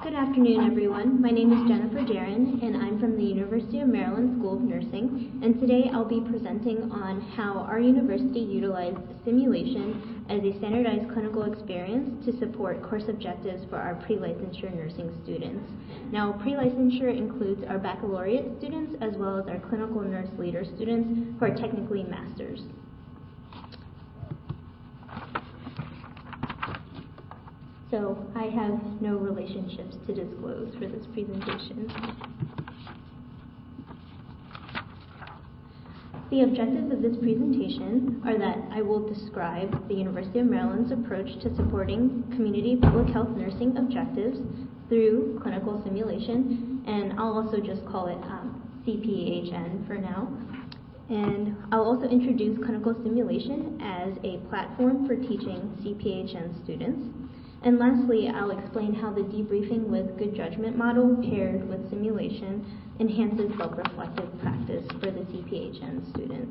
Good afternoon, everyone. My name is Jennifer Jaron, and I'm from the University of Maryland School of Nursing, and today I'll be presenting on how our university utilized simulation as a standardized clinical experience to support course objectives for our pre-licensure nursing students. Now, pre-licensure includes our baccalaureate students as well as our clinical nurse leader students who are technically masters. So I have no relationships to disclose for this presentation. The objectives of this presentation are that I will describe the University of Maryland's approach to supporting community public health nursing objectives through clinical simulation, and I'll also just call it CPHN for now. And I'll also introduce clinical simulation as a platform for teaching CPHN students. And lastly, I'll explain how the debriefing with good judgment model paired with simulation enhances self-reflective practice for the CPHN student.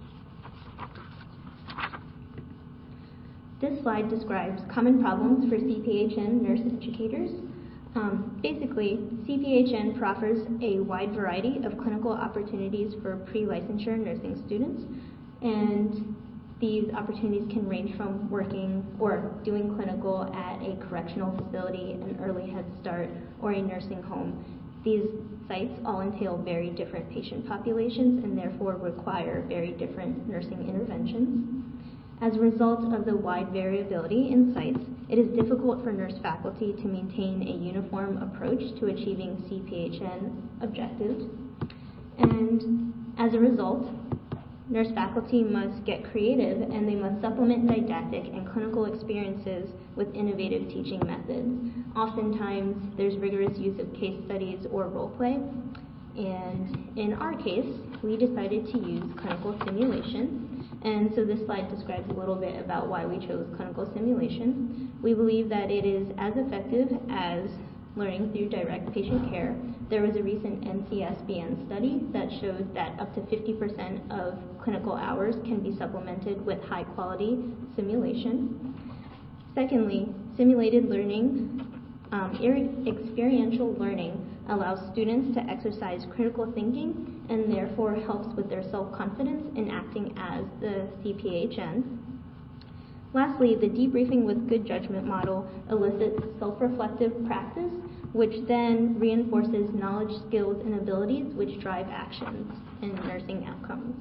This slide describes common problems for CPHN nurse educators. Basically, CPHN proffers a wide variety of clinical opportunities for pre-licensure nursing students, and these opportunities can range from working or doing clinical at a correctional facility, an early Head Start, or a nursing home. These sites all entail very different patient populations and therefore require very different nursing interventions. As a result of the wide variability in sites, it is difficult for nurse faculty to maintain a uniform approach to achieving CPHN objectives. And as a result, nurse faculty must get creative, and they must supplement didactic and clinical experiences with innovative teaching methods. Oftentimes, there's rigorous use of case studies or role play, and in our case, we decided to use clinical simulation. And so this slide describes a little bit about why we chose clinical simulation. We believe that it is as effective as learning through direct patient care. There was a recent NCSBN study that showed that up to 50% of clinical hours can be supplemented with high-quality simulation. Secondly, simulated learning, experiential learning allows students to exercise critical thinking and therefore helps with their self-confidence in acting as the CPHN. Lastly, the debriefing with good judgment model elicits self-reflective practice, which then reinforces knowledge, skills, and abilities which drive actions and nursing outcomes.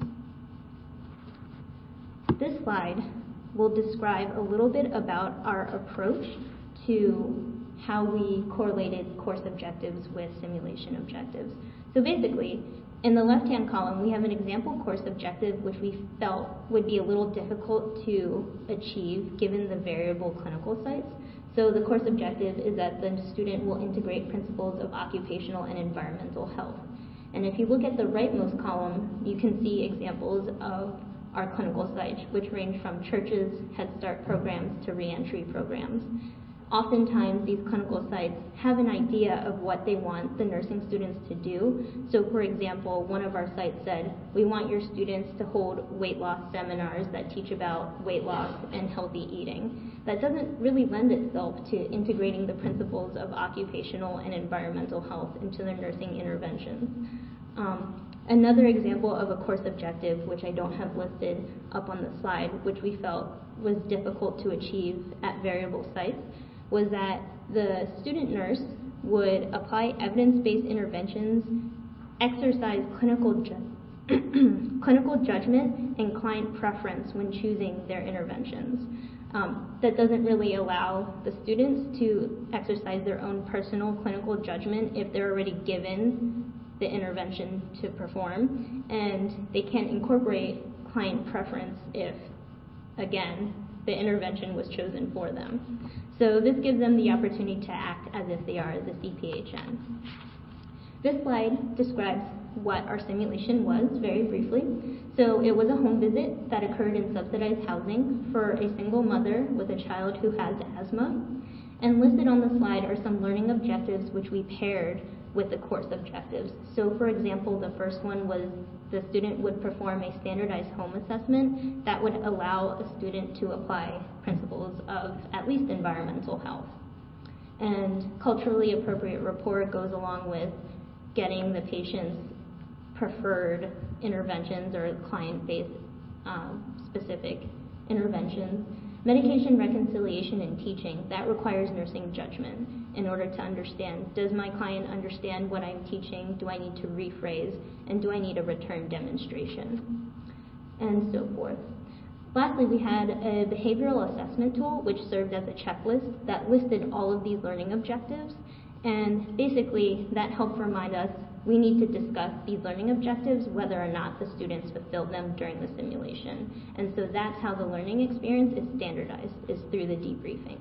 This slide will describe a little bit about our approach to how we correlated course objectives with simulation objectives. So basically, in the left-hand column, we have an example course objective which we felt would be a little difficult to achieve given the variable clinical sites. So the course objective is that the student will integrate principles of occupational and environmental health. And if you look at the rightmost column, you can see examples of our clinical sites, which range from churches, Head Start programs, to reentry programs. Oftentimes, these clinical sites have an idea of what they want the nursing students to do. So, for example, one of our sites said, we want your students to hold weight loss seminars that teach about weight loss and healthy eating. That doesn't really lend itself to integrating the principles of occupational and environmental health into their nursing interventions. Another example of a course objective, which I don't have listed up on the slide, which we felt was difficult to achieve at variable sites, was that the student nurse would apply evidence-based interventions, exercise clinical judgment, and client preference when choosing their interventions. That doesn't really allow the students to exercise their own personal clinical judgment if they're already given the intervention to perform, and they can't incorporate client preference if, again, the intervention was chosen for them. So this gives them the opportunity to act as if they are the CPHN. This slide describes what our simulation was very briefly. So it was a home visit that occurred in subsidized housing for a single mother with a child who has asthma. And listed on the slide are some learning objectives which we paired with the course objectives. So for example, the first one was the student would perform a standardized home assessment that would allow a student to apply principles of at least environmental health. And culturally appropriate rapport goes along with getting the patient's preferred interventions or client-based specific interventions. Medication reconciliation and teaching, that requires nursing judgment in order to understand, does my client understand what I'm teaching? Do I need to rephrase? And do I need a return demonstration? And so forth. Lastly, we had a behavioral assessment tool which served as a checklist that listed all of these learning objectives. And basically, that helped remind us we need to discuss these learning objectives, whether or not the students fulfilled them during the simulation. And so that's how the learning experience is standardized, is through the debriefing.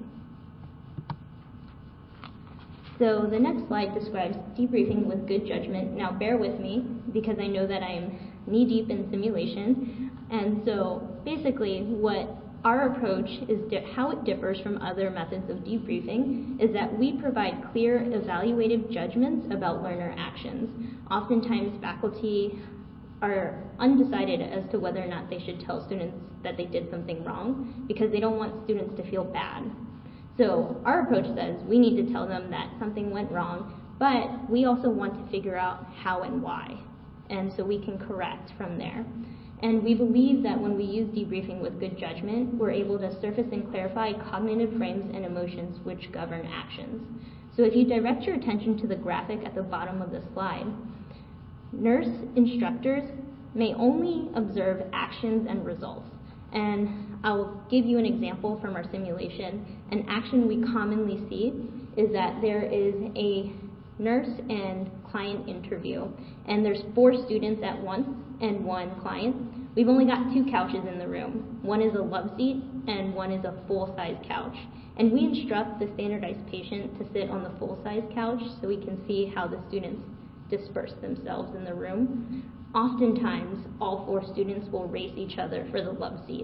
So the next slide describes debriefing with good judgment. Now bear with me, because I know that I'm knee-deep in simulation. And so basically what our approach is, how it differs from other methods of debriefing is that we provide clear evaluative judgments about learner actions. Oftentimes faculty are undecided as to whether or not they should tell students that they did something wrong because they don't want students to feel bad. So our approach says we need to tell them that something went wrong, but we also want to figure out how and why. And so we can correct from there. And we believe that when we use debriefing with good judgment, we're able to surface and clarify cognitive frames and emotions which govern actions. So if you direct your attention to the graphic at the bottom of the slide, nurse instructors may only observe actions and results. And I'll give you an example from our simulation. An action we commonly see is that there is a nurse and client interview, and there's 4 students at once and 1 client. We've only got 2 couches in the room. One is a love seat and one is a full-size couch. And we instruct the standardized patient to sit on the full-size couch so we can see how the students disperse themselves in the room. Oftentimes, all 4 students will race each other for the love seat.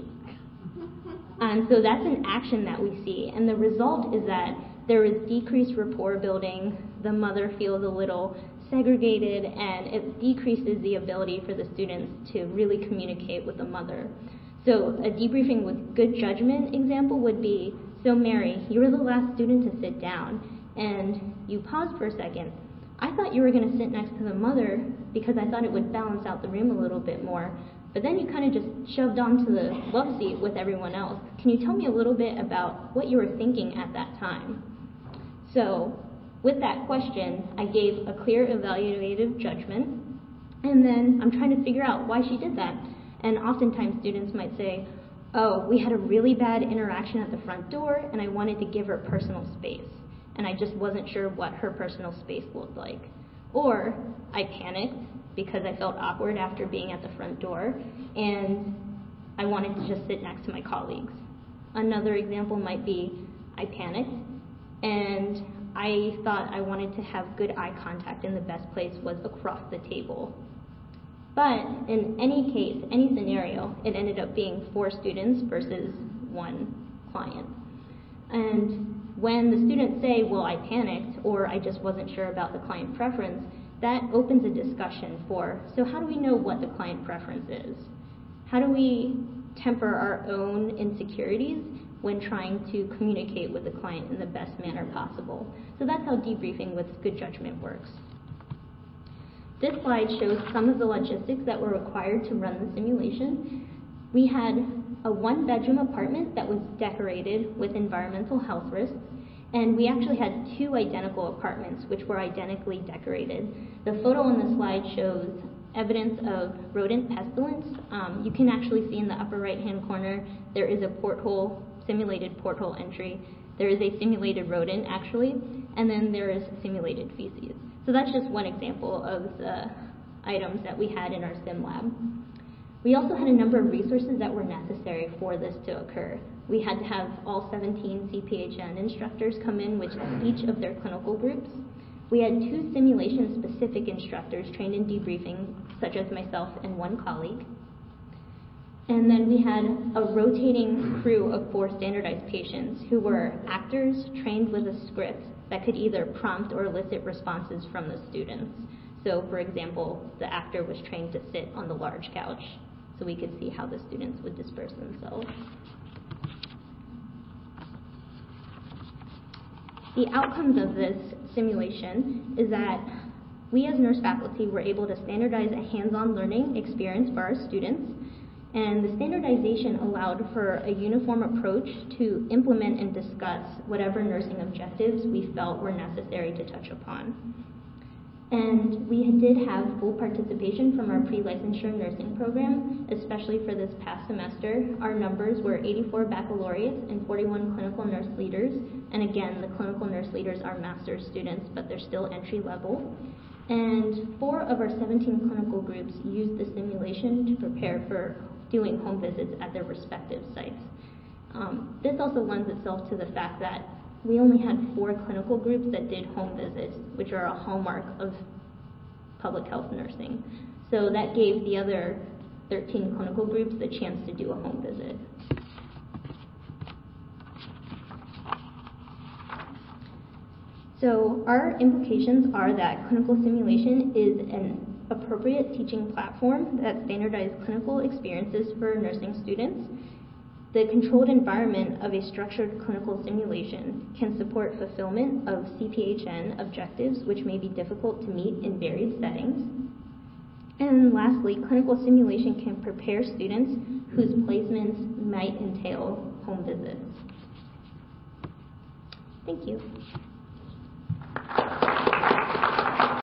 And so that's an action that we see. And the result is that there is decreased rapport building, the mother feels a little segregated, and it decreases the ability for the students to really communicate with the mother. So a debriefing with good judgment example would be, so Mary, you were the last student to sit down, and you paused for a second. I thought you were going to sit next to the mother because I thought it would balance out the room a little bit more, but then you kind of just shoved onto the love seat with everyone else. Can you tell me a little bit about what you were thinking at that time? So with that question, I gave a clear evaluative judgment, and then I'm trying to figure out why she did that. And oftentimes students might say, oh, we had a really bad interaction at the front door, and I wanted to give her personal space, and I just wasn't sure what her personal space looked like. Or I panicked because I felt awkward after being at the front door, and I wanted to just sit next to my colleagues. Another example might be I panicked, and I thought I wanted to have good eye contact, and the best place was across the table. But in any case, any scenario, it ended up being 4 students versus 1 client. And when the students say, well, I panicked, or I just wasn't sure about the client preference, that opens a discussion for, so how do we know what the client preference is? How do we temper our own insecurities when trying to communicate with the client in the best manner possible? So that's how debriefing with good judgment works. This slide shows some of the logistics that were required to run the simulation. We had a 1-bedroom apartment that was decorated with environmental health risks, and we actually had 2 identical apartments which were identically decorated. The photo on the slide shows evidence of rodent pestilence. You can actually see in the upper right-hand corner there is a porthole, simulated porthole entry. There is a simulated rodent actually, and then there is simulated feces. So that's just one example of the items that we had in our sim lab. We also had a number of resources that were necessary for this to occur. We had to have all 17 CPHN instructors come in with each of their clinical groups. We had 2 simulation-specific instructors trained in debriefing, such as myself and 1 colleague. And then we had a rotating crew of 4 standardized patients who were actors trained with a script that could either prompt or elicit responses from the students. So, for example, the actor was trained to sit on the large couch so we could see how the students would disperse themselves. The outcomes of this simulation is that we as nurse faculty were able to standardize a hands-on learning experience for our students, and the standardization allowed for a uniform approach to implement and discuss whatever nursing objectives we felt were necessary to touch upon. And we did have full participation from our pre-licensure nursing program, especially for this past semester. Our numbers were 84 baccalaureates and 41 clinical nurse leaders. And again, the clinical nurse leaders are master's students, but they're still entry level. And 4 of our 17 clinical groups used the simulation to prepare for doing home visits at their respective sites. This also lends itself to the fact that we only had 4 clinical groups that did home visits, which are a hallmark of public health nursing. So that gave the other 13 clinical groups the chance to do a home visit. So our implications are that clinical simulation is an appropriate teaching platform that standardizes clinical experiences for nursing students. The controlled environment of a structured clinical simulation can support fulfillment of CPHN objectives, which may be difficult to meet in varied settings. And lastly, clinical simulation can prepare students whose placements might entail home visits. Thank you.